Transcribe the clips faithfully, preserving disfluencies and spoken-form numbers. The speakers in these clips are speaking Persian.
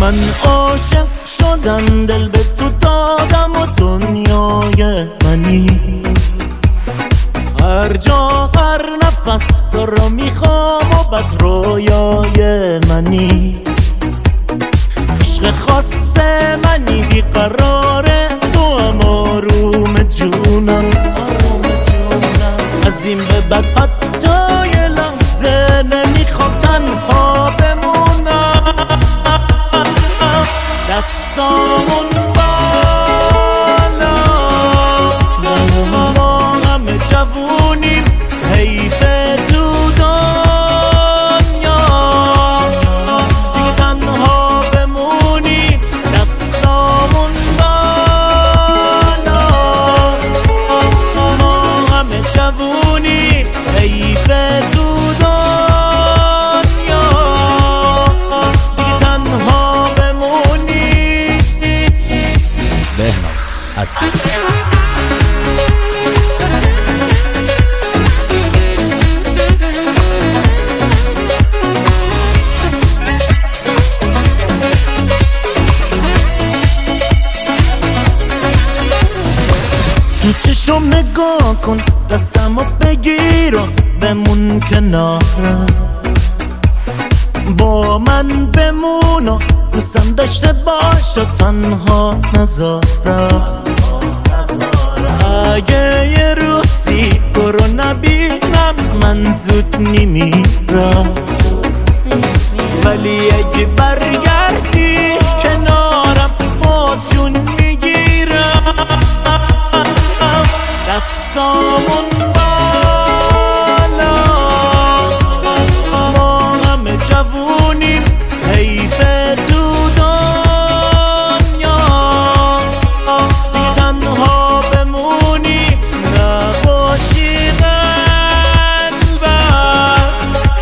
من عاشق شدم، دل به تو دادم و دنیای منی. هر جا هر نفس تو رو میخوام و بس رویای منی. عشق خاص منی بیقراره، تو هم آروم جونم. از این به بعد حتی یه لحظه نمیخوام تنها بمونم. دستامون بالا ما همه جوونیم، حیفه تو دنیا دیگه تنها بمونی. دستامون بالا ما همه جوونی، حیفه تو دنیا دیگه تنها بمونی. بهنام از تو چشم نگاه کن، دستمو بگیر و بمون کنارم. با من بمون و دوستم داشته باش و تنها نذارم. اگه یه روزی تو رو نبینم من زود نمیرم، ولی اگه برگردی کنارم باز جون میگیرم. دستامون بالا ما همه جوونیم، حیفه تو دنیا دیگه تنها بمونی. نباشی قلبم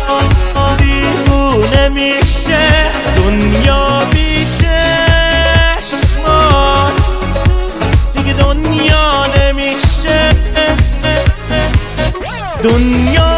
دیوونه میشه دنیا بی چشمات، دیگه دنیا نمیشه دنیا